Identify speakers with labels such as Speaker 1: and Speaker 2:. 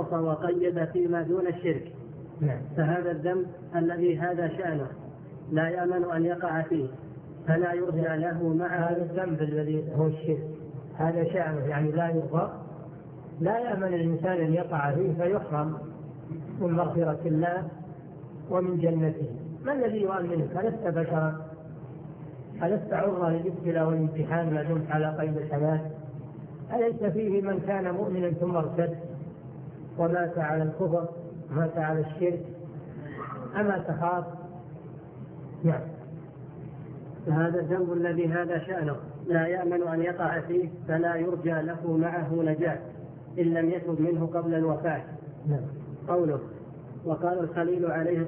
Speaker 1: خصص وقيد فيما دون الشرك، فهذا الذنب الذي هذا شأنه لا يأمن أن يقع فيه فلا يرجى له مع
Speaker 2: هذا الذنب الذي هو الشرك هذا شأنه يعني لا يغفر، لا يأمن الإنسان أن يقع فيه فيحرم من مغفرة الله ومن جنته. ما الذي يؤمنك؟ ألست بشرا؟ ألست عرضة للابتلاء والامتحان ما دمت على قيد الحياة؟ أليس فيه من كان مؤمنا ثم ارتد ومات على الكفر ومات على الشرك؟ أما تخاف؟ نعم.
Speaker 1: فهذا الذنب الذي هذا شأنه لا يأمن أن يقع فيه فلا يرجى له معه نجاة إن لم يتب منه قبل الوفاة.
Speaker 2: نعم.
Speaker 1: قوله وقال الخليل عليه